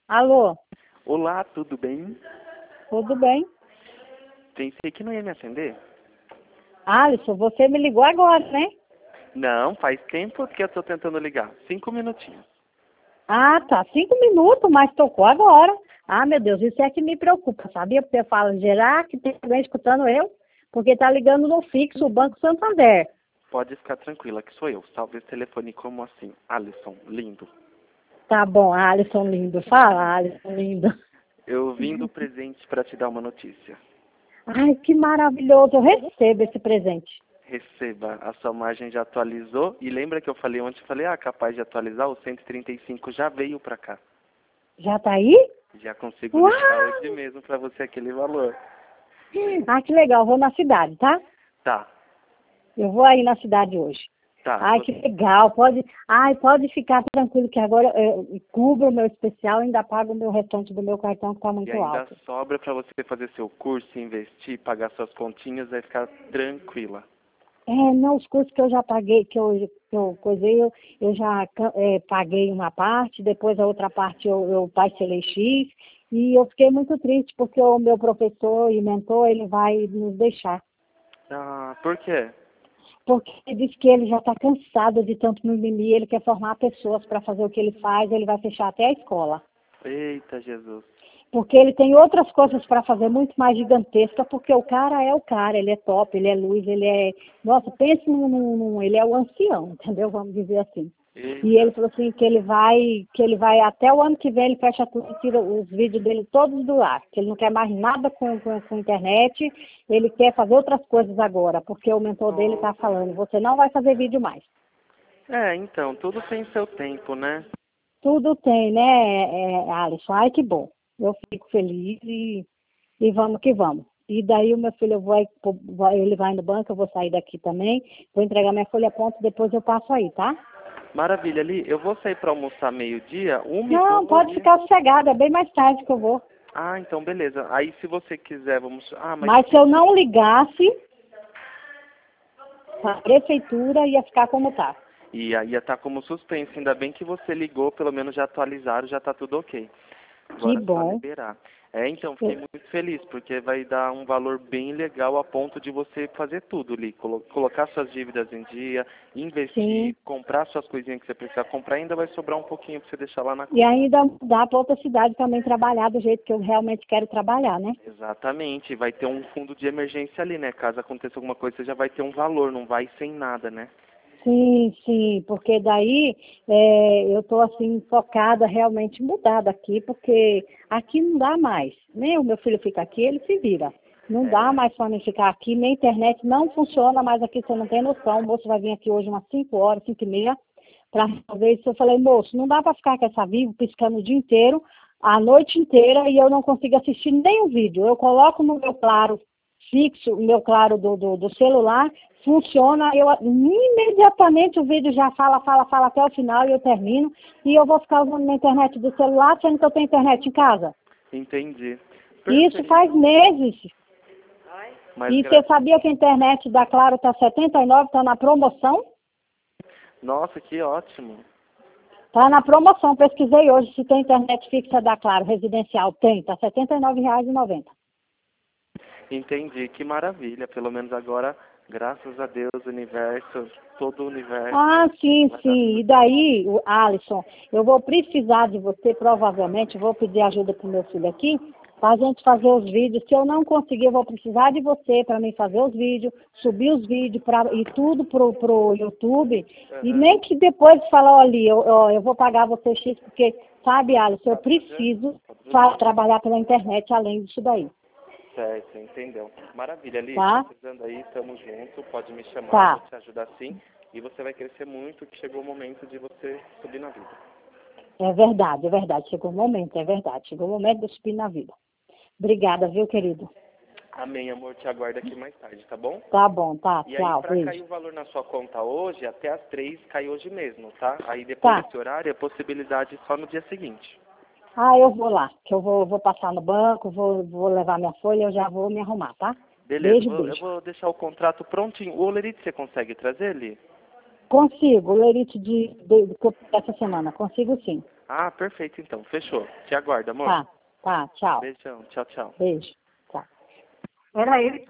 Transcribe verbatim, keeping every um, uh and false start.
Alô, Olá, tudo bem? tudo bem? Pensei que não ia me atender. Alisson, você me ligou agora, né? Não, faz tempo que eu estou tentando ligar. Cinco minutinhos. Ah, tá. Cinco minutos, mas tocou agora. Ah, meu Deus, isso é que me preocupa, sabia? Porque fala, gerar que tem alguém escutando eu, porque tá ligando no fixo, o Banco Santander. Pode ficar tranquila que sou eu. Salve esse telefone como assim. Alisson, lindo. Tá bom, Alisson lindo. Fala, Alisson lindo. Eu vim do presente para te dar uma notícia. Ai, que maravilhoso. Eu recebo esse presente. Receba, a sua margem já atualizou. E lembra que eu falei ontem, eu falei, ah, capaz de atualizar, o cento e trinta e cinco já veio para cá. Já tá aí? Já consigo Uau! liberar hoje mesmo para você aquele valor. Ah, que legal. Vou na cidade, tá? Tá, Eu vou aí na cidade hoje. tá. Ai, que legal. Pode, ai, pode ficar tranquilo que agora eu cubro o meu especial e ainda pago o meu restante do meu cartão que está E muito ainda alto. sobra para você fazer seu curso, investir, pagar suas continhas, vai ficar tranquila. É, não, os cursos que eu já paguei, que eu, que eu coisei, eu, eu já é, paguei uma parte, depois a outra parte eu, eu parcelei X, e eu fiquei muito triste porque o meu professor e mentor, ele vai nos deixar. Ah, por quê? Porque ele diz que ele já está cansado de tanto mimimi, ele quer formar pessoas para fazer o que ele faz, ele vai fechar até a escola. Eita, Jesus. Porque ele tem outras coisas para fazer muito mais gigantesca, porque o cara é o cara, ele é top, ele é luz, ele é... Nossa, pense num, num, num- ele é o ancião, entendeu? Vamos dizer assim. E ele Eita. falou assim que ele vai, que ele vai até o ano que vem, ele fecha tudo, tira os vídeos dele todos do ar, que ele não quer mais nada com, com, com internet, ele quer fazer outras coisas agora, porque o mentor dele está Nossa. falando, você não vai fazer vídeo mais. É, então, tudo tem seu tempo, né? Tudo tem, né, é, Alisson? Ai, que bom. Eu fico feliz e, e vamos que vamos. E daí o meu filho, eu vou, aí pro- vai- ele vai no banco, eu vou sair daqui também, vou entregar minha folha ponto, depois eu passo aí, tá? Maravilha, ali. Eu vou sair para almoçar meio-dia, uma e Não, pode doze. ficar sossegado, é bem mais tarde que eu vou. Ah, então beleza. Aí se você quiser, vamos. Ah, mas. Mas se eu não ligasse, a prefeitura ia ficar como tá. E aí ia estar como suspense. Ainda bem que você ligou, pelo menos já atualizaram, já tá tudo ok. Que Agora é só bom. liberar. É, então, fiquei Eu- muito feliz, porque vai dar um valor bem legal a ponto de você fazer tudo ali. Colo colocar suas dívidas em dia, investir, Sim. comprar suas coisinhas que você precisa comprar, ainda vai sobrar um pouquinho para você deixar lá na E conta. ainda mudar para outra cidade também trabalhar do jeito que eu realmente quero trabalhar, né? Exatamente, vai ter um fundo de emergência ali, né? Caso aconteça alguma coisa, você já vai ter um valor, não vai sem nada, né? Sim, sim, porque daí é, eu estou assim focada realmente em mudar daqui, porque aqui não dá mais. Nem o meu filho fica aqui, ele se vira. Não dá É, mais para mim ficar aqui, nem internet não funciona mais aqui, você não tem noção. O moço vai vir aqui hoje umas cinco horas, cinco e meia, para resolver isso. Eu falei, moço, não dá para ficar com essa vivo piscando o dia inteiro, a noite inteira, e eu não consigo assistir nenhum vídeo. Eu coloco no meu claro fixo, o meu claro do, do, do celular, funciona, eu imediatamente o vídeo já fala, fala, fala até o final e eu termino, e eu vou ficar usando minha internet do celular, sendo que eu tenho internet em casa. entendi. Isso faz Perfeito. meses. Mas E você gra... sabia que a internet da Claro está setenta e nove, está na promoção? Nossa, que ótimo. Está na promoção, pesquisei hoje se tem internet fixa da Claro, residencial. Tem, está R setenta e nove reais e noventa centavos. Entendi, que maravilha. Pelo menos agora, graças a Deus, o universo, todo o universo, Ah, sim, vai dar sim. tudo E certo. daí, o Alisson, eu vou precisar de você, provavelmente, vou pedir ajuda para o meu filho aqui, para a gente fazer os vídeos. Se eu não conseguir, eu vou precisar de você para mim fazer os vídeos, subir os vídeos pra, e tudo pro, pro YouTube. E Aham. nem que depois falar, olha, eu, eu, eu vou pagar você X, porque, sabe, Alisson, eu preciso fa- trabalhar pela internet além disso daí. Certo, entendeu. Maravilha, Ali, Tá? precisando aí, estamos juntos, pode me chamar, vou Tá. te ajudar sim. E você vai crescer muito, que chegou o momento de você subir na vida. É verdade, é verdade. Chegou o momento, é verdade. Chegou o momento de eu subir na vida. Obrigada, viu, querido? Amém, amor, te aguardo aqui mais tarde, tá bom? Tá bom, tá. E aí, Tchau, para cair beijo. o valor na sua conta hoje, até às três, cai hoje mesmo, tá? Aí depois Tá. desse horário, é possibilidade só no dia seguinte. Ah, eu vou lá, que eu vou, vou passar no banco, vou, vou levar minha folha, eu já vou me arrumar, tá? Beleza, Beijo, vou- eu beijo. vou deixar o contrato prontinho. O Olerite você consegue trazer ele? Consigo, o lerite de, de, de, essa semana, consigo sim. Ah, perfeito então. Fechou. Te aguardo, amor. Tá, tá, tchau. Beijão. Tchau, tchau. Beijo. Tchau. Era ele.